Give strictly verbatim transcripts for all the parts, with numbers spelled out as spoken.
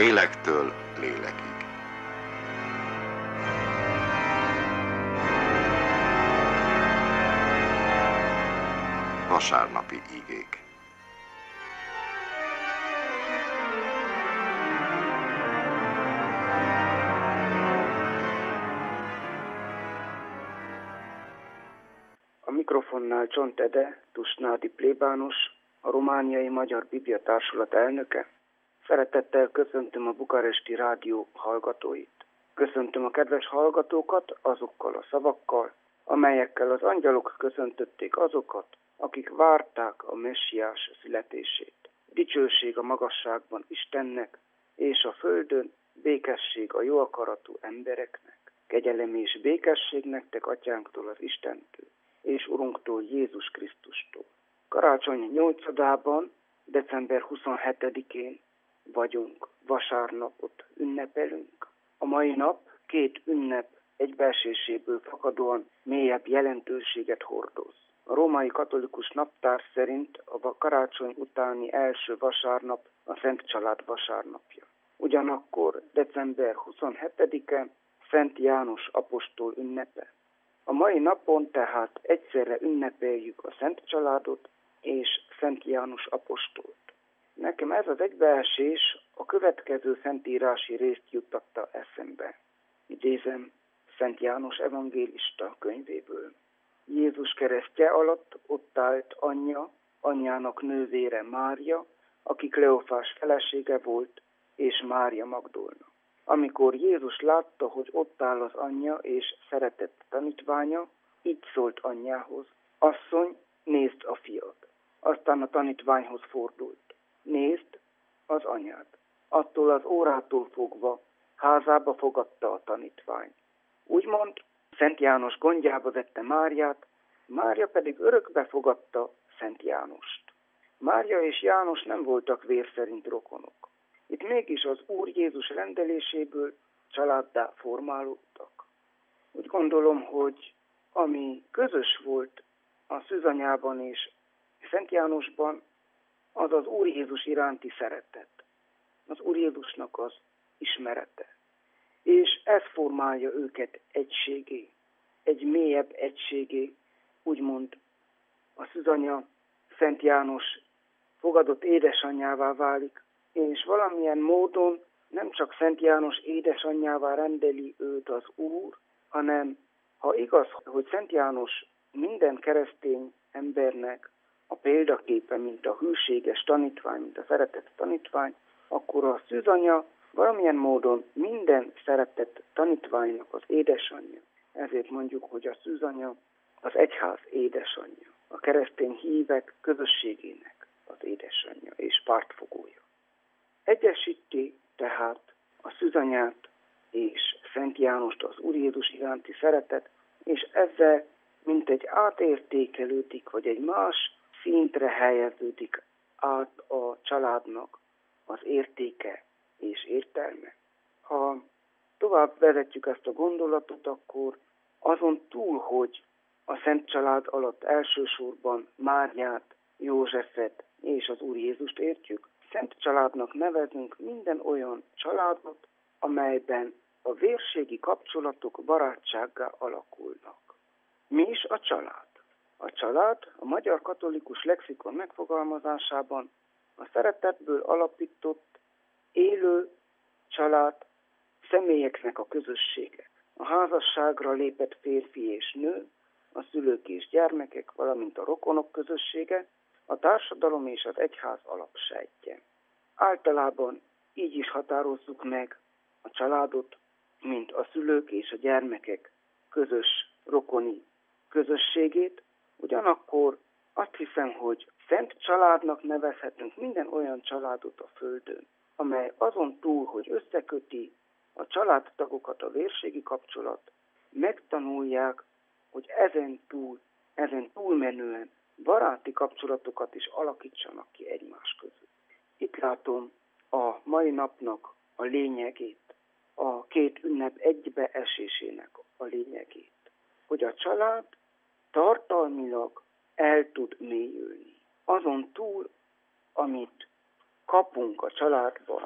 lélektől lélekig. Vasárnapi igék. A mikrofonnál Csont Ede, Tusnádi plébános, a romániai Magyar Biblia Társulat elnöke. Szeretettel köszöntöm a bukaresti rádió hallgatóit. Köszöntöm a kedves hallgatókat azokkal a szavakkal, amelyekkel az angyalok köszöntötték azokat, akik várták a messiás születését. Dicsőség a magasságban Istennek, és a földön békesség a jó akaratú embereknek. Kegyelem és békesség nektek atyánktól, az Istentől, és Urunktól, Jézus Krisztustól. Karácsony nyolcadában, december huszonhetedikén vagyunk, vasárnapot ünnepelünk. A mai nap két ünnep egybeeséséből fakadóan mélyebb jelentőséget hordoz. A római katolikus naptár szerint a karácsony utáni első vasárnap a Szent Család vasárnapja. Ugyanakkor december huszonhetedike Szent János apostol ünnepe. A mai napon tehát egyszerre ünnepeljük a Szent Családot és Szent János apostolt. Nekem ez az egybeesés a következő szentírási részt juttatta eszembe. Idézem Szent János evangélista könyvéből. Jézus keresztje alatt ott állt anyja, anyjának nővére Mária, aki Kleofás felesége volt, és Mária Magdolna. Amikor Jézus látta, hogy ott áll az anyja és szeretett tanítványa, így szólt anyjához: asszony, nézd a fiad. Aztán a tanítványhoz fordult: nézd az anyád. Attól az órától fogva házába fogadta a tanítvány. Úgymond Szent János gondjába vette Máriát, Mária pedig örökbe fogadta Szent Jánost. Mária és János nem voltak vér szerint rokonok. Itt mégis az Úr Jézus rendeléséből családdá formálódtak. Úgy gondolom, hogy ami közös volt a szűzanyában és Szent Jánosban, az az Úr Jézus iránti szeretet, az Úr Jézusnak az ismerete. És ez formálja őket egységé, egy mélyebb egységé, úgymond a szűzanya Szent János fogadott édesanyjává válik, és valamilyen módon nem csak Szent János édesanyjává rendeli őt az Úr, hanem ha igaz, hogy Szent János minden keresztény embernek a példaképe, mint a hűséges tanítvány, mint a szeretett tanítvány, akkor a szűzanya valamilyen módon minden szeretett tanítványnak az édesanyja. Ezért mondjuk, hogy a szűzanya az egyház édesanyja, a keresztény hívek közösségének az édesanyja és pártfogója. Egyesíti tehát a szűzanyát és Szent Jánost az Úr Jézus iránti szeretet, és ezzel mint egy átértékelődik, vagy egy más szintre helyeződik át a családnak az értéke és értelme. Ha tovább vezetjük ezt a gondolatot, akkor azon túl, hogy a Szent Család alatt elsősorban Máriát, Józsefet és az Úr Jézust értjük, Szent Családnak nevezünk minden olyan családot, amelyben a vérségi kapcsolatok barátsággá alakulnak. Mi is a család? A család a magyar katolikus lexikon megfogalmazásában a szeretetből alapított, élő család személyeknek a közössége. A házasságra lépett férfi és nő, a szülők és gyermekek, valamint a rokonok közössége, a társadalom és az egyház alapsejtje. Általában így is határozzuk meg a családot, mint a szülők és a gyermekek közös rokoni közösségét. Ugyanakkor azt hiszem, hogy szent családnak nevezhetünk minden olyan családot a földön, amely azon túl, hogy összeköti a családtagokat a vérségi kapcsolat, megtanulják, hogy ezen túl, ezen túlmenően baráti kapcsolatokat is alakítsanak ki egymás között. Itt látom a mai napnak a lényegét, a két ünnep egybeesésének a lényegét, hogy a család tartalmilag el tud mélyülni. Azon túl, amit kapunk a családban,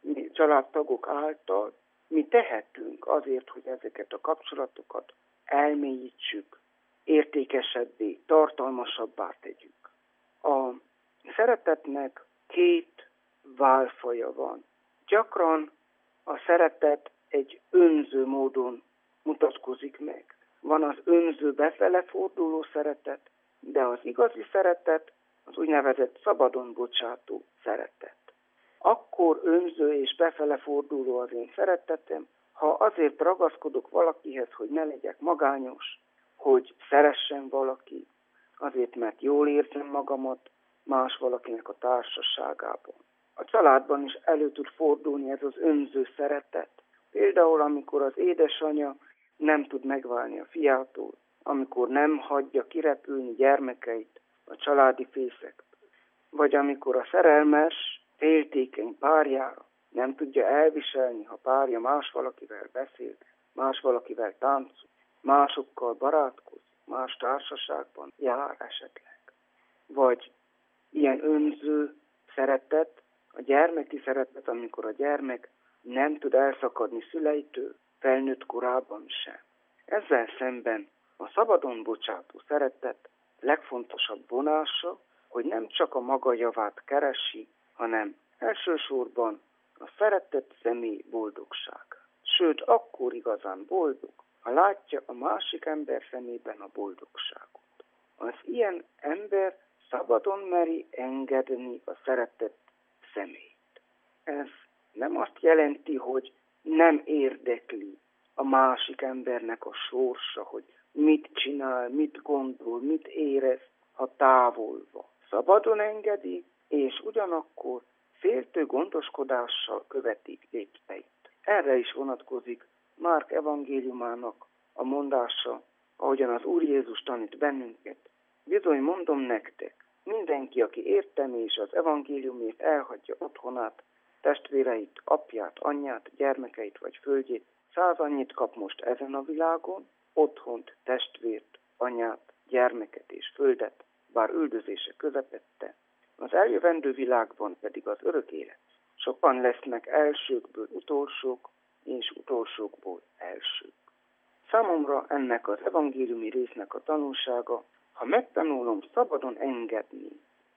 mi családtagok által mi tehetünk azért, hogy ezeket a kapcsolatokat elmélyítsük, értékesebbé, tartalmasabbá tegyük. A szeretetnek két válfaja van. Gyakran a szeretet egy önző módon mutatkozik meg. Van az önző befele forduló szeretet, de az igazi szeretet az úgynevezett szabadon bocsátó szeretet. Akkor önző és befele forduló az én szeretetem, ha azért ragaszkodok valakihez, hogy ne legyek magányos, hogy szeressen valaki, azért, mert jól érzem magamat más valakinek a társaságában. A családban is elő tud fordulni ez az önző szeretet. Például, amikor az édesanyja nem tud megválni a fiától, amikor nem hagyja kirepülni gyermekeit a családi fészekből, vagy amikor a szerelmes, féltékeny párjára nem tudja elviselni, ha párja más valakivel beszél, más valakivel táncol, másokkal barátkozik, más társaságban jár esetleg. Vagy ilyen önző szeretet, a gyermeki szeretet, amikor a gyermek nem tud elszakadni szüleitől, felnőtt korában sem. Ezzel szemben a szabadon bocsátó szeretet legfontosabb vonása, hogy nem csak a maga javát keresi, hanem elsősorban a szeretett személy boldogságát. Sőt, akkor igazán boldog, ha látja a másik ember szemében a boldogságot. Az ilyen ember szabadon meri engedni a szeretett személyt. Ez nem azt jelenti, hogy nem érdekli a másik embernek a sorsa, hogy mit csinál, mit gondol, mit érez, ha távol van. Szabadon engedi, és ugyanakkor féltő gondoskodással követi lépteit. Erre is vonatkozik Márk evangéliumának a mondása, ahogyan az Úr Jézus tanít bennünket. Bizony mondom nektek, mindenki, aki értem és az evangéliumért elhagyja otthonát, testvéreit, apját, anyját, gyermekeit vagy földjét, száz annyit kap most ezen a világon, otthont, testvért, anyát, gyermeket és földet, bár üldözése közepette, az eljövendő világban pedig az örök élet. Sokan lesznek elsőkből utolsók, és utolsókból elsők. Számomra ennek az evangéliumi résznek a tanulsága, ha megtanulom szabadon engedni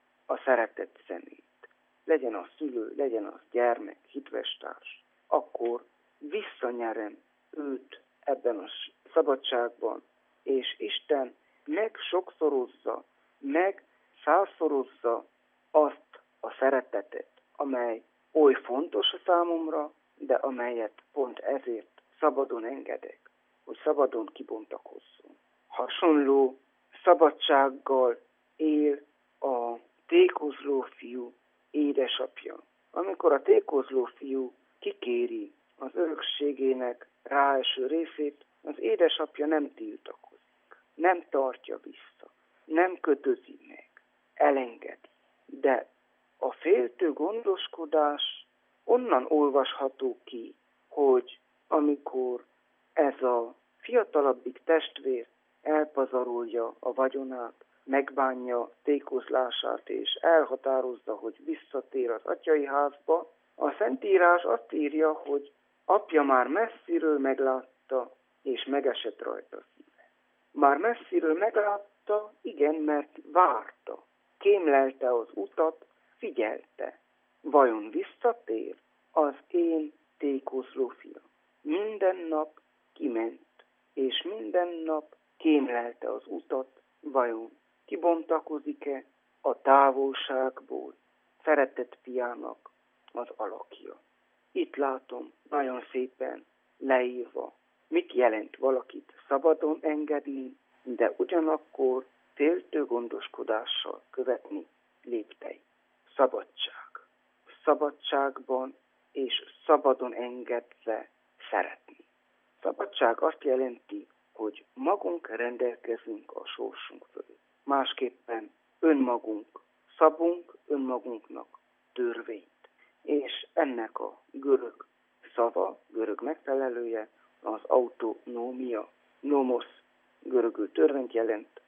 a szeretett szemét, legyen az szülő, legyen az gyermek, hitvestárs, akkor visszanyerem őt ebben a szabadságban, és Isten meg sokszorozza, meg százszorozza azt a szeretetet, amely oly fontos a számomra, de amelyet pont ezért szabadon engedek, hogy szabadon kibontakozzon. Hasonló szabadsággal él a tékozló fiú édesapja. Amikor a tékozló fiú kikéri az örökségének ráeső részét, az édesapja nem tiltakozik, nem tartja vissza, nem kötözi meg, elengedi. De a féltő gondoskodás onnan olvasható ki, hogy amikor ez a fiatalabbik testvér elpazarolja a vagyonát, megbánja tékozlását, és elhatározza, hogy visszatér az atyai házba, a Szentírás azt írja, hogy apja már messziről meglátta, és megesett rajta szíve. Már messziről meglátta, igen, mert várta, kémlelte az utat, figyelte. Vajon visszatér az én tékozló fiam? Minden nap kiment, és minden nap kémlelte az utat, vajon kibontakozik-e a távolságból szeretett fiának az alakja. Itt látom nagyon szépen leírva, mit jelent valakit szabadon engedni, de ugyanakkor féltő gondoskodással követni lépteit. Szabadság. Szabadságban és szabadon engedve szeretni. Szabadság azt jelenti, hogy magunk rendelkezünk a sorsunk fölött. Másképpen önmagunk szabunk önmagunknak törvényt. És ennek a görög szava, görög megfelelője az autonómia. Nomos görögül törvényt jelent.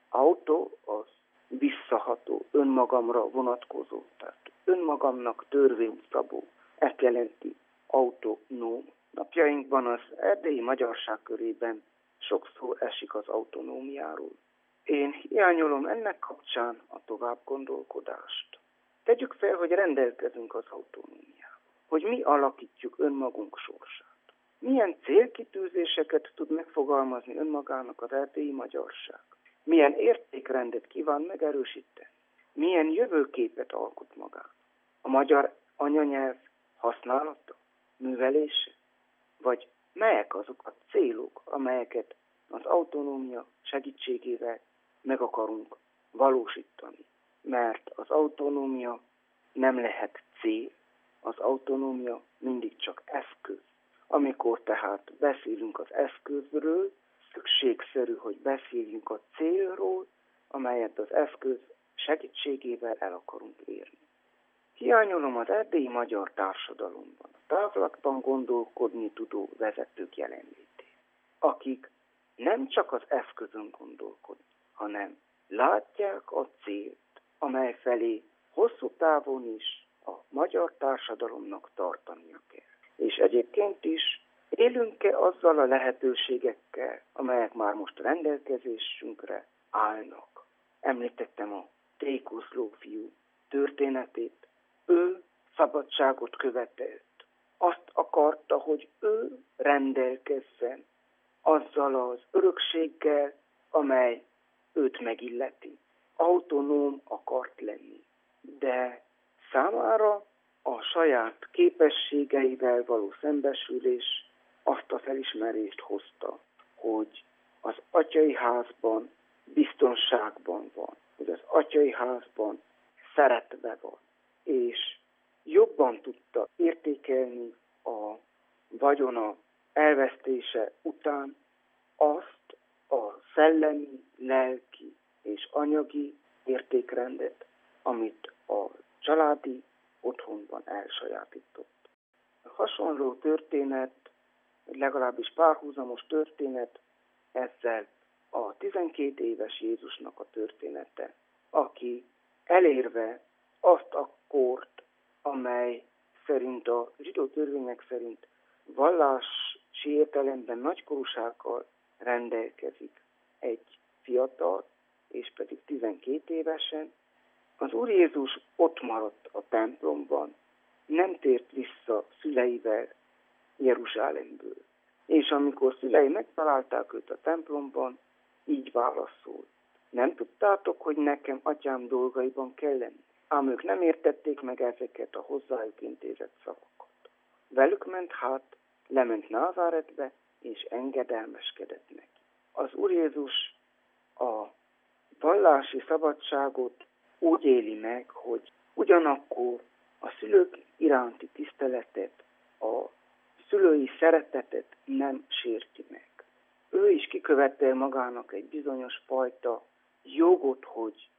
Auto az visszaható, önmagamra vonatkozó, tehát önmagamnak törvényt szabó, Ezt jelenti autonóm. Napjainkban az erdélyi magyarság körében sok szó esik az autonómiáról. Én hiányolom ennek kapcsán a tovább gondolkodást. Tegyük fel, hogy rendelkezünk az autonómiával, hogy mi alakítjuk önmagunk sorsát. Milyen célkitűzéseket tud megfogalmazni önmagának az erdélyi magyarság? Milyen értékrendet kíván megerősíteni? Milyen jövőképet alkot magának? A magyar anyanyelv használata, művelése? Vagy melyek azok a célok, amelyeket az autonómia segítségével meg akarunk valósítani? Mert az autonómia nem lehet cél, az autonómia mindig csak eszköz. Amikor tehát beszélünk az eszközről, szükségszerű, hogy beszéljünk a célról, amelyet az eszköz segítségével el akarunk érni. Hiányolom az erdélyi magyar társadalomban a távlatban gondolkodni tudó vezetők jelenlétét, akik nem csak az eszközön gondolkodnak, hanem látják a célt, amely felé hosszú távon is a magyar társadalomnak tartania kell. És egyébként is élünk-e azzal a lehetőségekkel, amelyek már most rendelkezésünkre állnak. Említettem a tékozló fiú történetét. Ő szabadságot követelt. Azt akarta, hogy ő rendelkezzen azzal az örökséggel, amely őt megilleti. Autonóm akart lenni. De számára a saját képességeivel való szembesülés azt a felismerést hozta, hogy az atyai házban biztonságban van, hogy az atyai házban szeretve van, és jobban tudta értékelni a vagyona elvesztése után azt a szellemi, lelki és anyagi értékrendet, amit a családi otthonban elsajátított. A hasonló történet, legalábbis párhuzamos történet ezzel a tizenkét éves Jézusnak a története, aki elérve azt a kort, amely szerint a zsidó törvények szerint vallási értelemben nagykorúsággal rendelkezik egy fiatal, és pedig tizenkét évesen, az Úr Jézus ott maradt a templomban, nem tért vissza szüleivel Jeruzsálemből. És amikor szülei megtalálták őt a templomban, így válaszolt. Nem tudtátok, hogy nekem atyám dolgaiban kell lenni? Ám ők nem értették meg ezeket a hozzájuk intézett szavakat. Velük ment hát, lement Názáretbe, és engedelmeskedett neki. Az Úr Jézus a vallási szabadságot úgy éli meg, hogy ugyanakkor a szülők iránti tiszteletet, a szülői szeretetet nem sérti meg. Ő is kikövetel magának egy bizonyos fajta jogot, hogy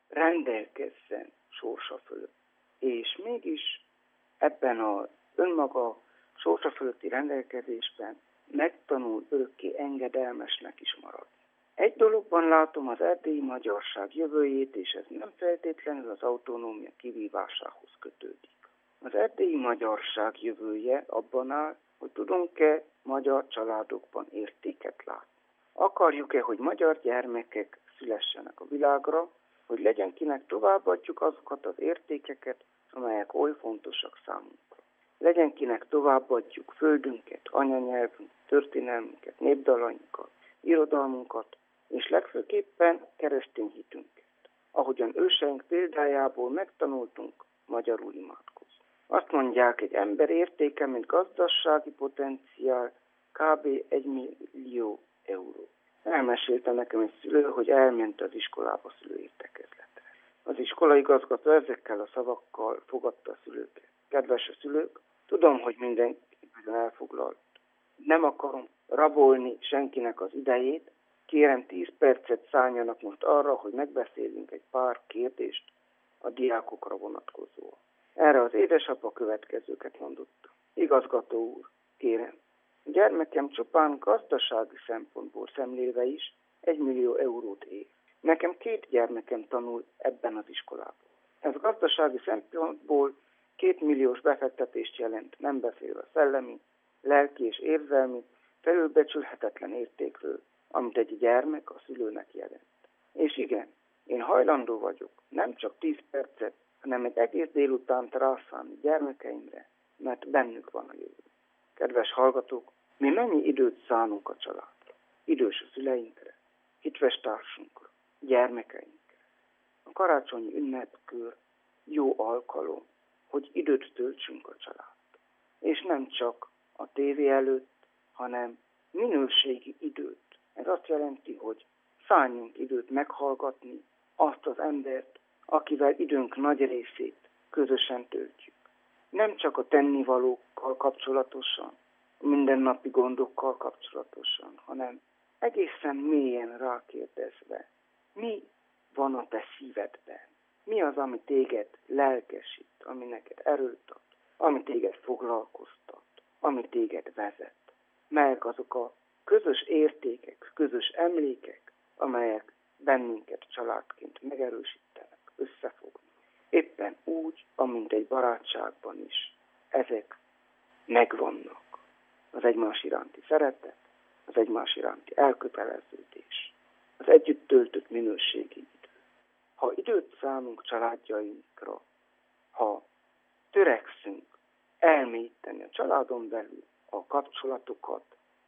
rendelkezzen sorsa fölött. És mégis ebben az önmaga sorsa fölötti rendelkezésben megtanul örökké engedelmesnek is maradni. Egy dologban látom az erdélyi magyarság jövőjét, és ez nem feltétlenül az autonómia kivívásához kötődik. Az erdélyi magyarság jövője abban áll, hogy tudunk-e magyar családokban értéket látni. Akarjuk-e, hogy magyar gyermekek szülessenek a világra, hogy legyen kinek továbbadjuk azokat az értékeket, amelyek oly fontosak számunkra. Legyen kinek továbbadjuk földünket, anyanyelvünket, történelmünket, népdalainkat, irodalmunkat, és legfőképpen keresztény hitünket. Ahogyan őseink példájából megtanultunk magyarul imádkozni. Azt mondják, egy ember értéke, mint gazdasági potenciál kb. egy millió euró. Elmesélte nekem egy szülő, hogy elment az iskolába szülőértekezletre. Az iskola igazgató ezekkel a szavakkal fogadta a szülőket. Kedves a szülők, tudom, hogy mindenki elfoglalt. Nem akarom rabolni senkinek az idejét, kérem tíz percet szálljanak most arra, hogy megbeszéljünk egy pár kérdést a diákokra vonatkozóan. Erre az édesapa következőket mondotta. Igazgató úr, kérem, gyermekem csupán gazdasági szempontból szemlélve is egy millió eurót ér. Nekem két gyermekem tanul ebben az iskolában. Ez gazdasági szempontból Két milliós befektetést jelent, nem beszél a szellemi, lelki és érzelmi, felülbecsülhetetlen értékről, amit egy gyermek a szülőnek jelent. És igen, én hajlandó vagyok nem csak tíz percet, hanem egy egész délutánt rászánni gyermekeimre, mert bennük van a jövő. Kedves hallgatók, mi mennyi időt szánunk a családra, idős a szüleinkre, hitves társunkra, gyermekeinkre. A karácsonyi ünnepkör jó alkalom, hogy időt töltsünk a családra. És nem csak a tévé előtt, hanem minőségi időt. Ez azt jelenti, hogy szálljunk időt meghallgatni azt az embert, akivel időnk nagy részét közösen töltjük. Nem csak a tennivalókkal kapcsolatosan, a mindennapi gondokkal kapcsolatosan, hanem egészen mélyen rákérdezve, mi van a te szívedben? Mi az, ami téged lelkesít, ami neked erőt ad, ami téged foglalkoztat, ami téged vezet? Melyek azok a közös értékek, közös emlékek, amelyek bennünket családként megerősítenek, összefognak. Éppen úgy, amint egy barátságban is ezek megvannak. Az egymás iránti szeretet, az egymás iránti elköteleződés, az együtt töltött minőségi idő. Ha időt szánunk családjainkra, ha törekszünk elmélyíteni a családon belül a kapcsolatokat,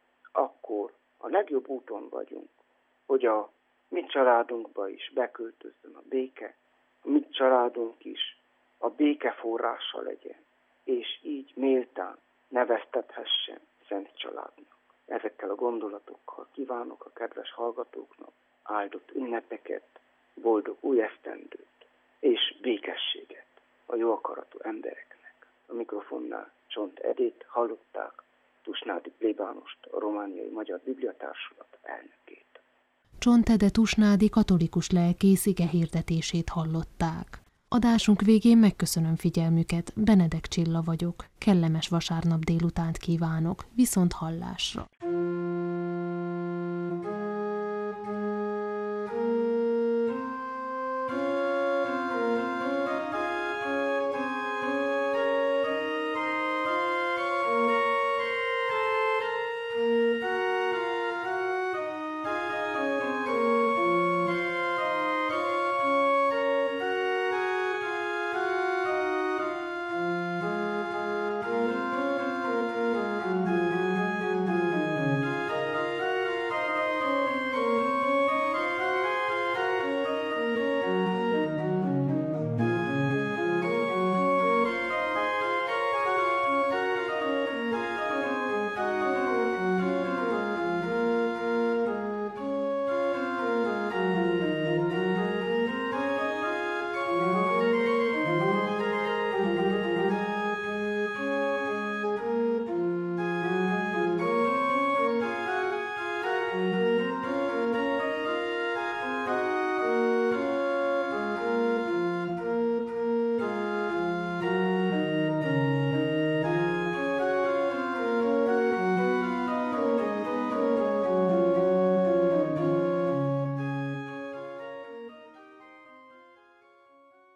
akkor a legjobb úton vagyunk, hogy a mi családunkba is beköltözzön a béke, a mi családunk is a béke forrása legyen, és így méltán neveztethessen szent családnak. Ezekkel a gondolatokkal kívánok a kedves hallgatóknak áldott ünnepeket, boldog új esztendőt és békességet a jó akaratú embereknek. A mikrofonnál Csont Edét hallották, Tusnádi plébánost, a Romániai Magyar Bibliatársulat elnökét. Csont Ede Tusnádi katolikus lelkész igehirdetését hallották. Adásunk végén megköszönöm figyelmüket, Benedek Csilla vagyok. Kellemes vasárnap délutánt kívánok, viszont hallásra.